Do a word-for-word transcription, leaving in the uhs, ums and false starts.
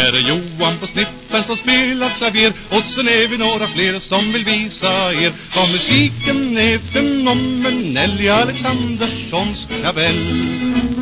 Här är Johan på snippen som spelar klaver, och sen är vi några fler som vill visa er vad musiken är för nomen Nelly Alexanderssons kapell.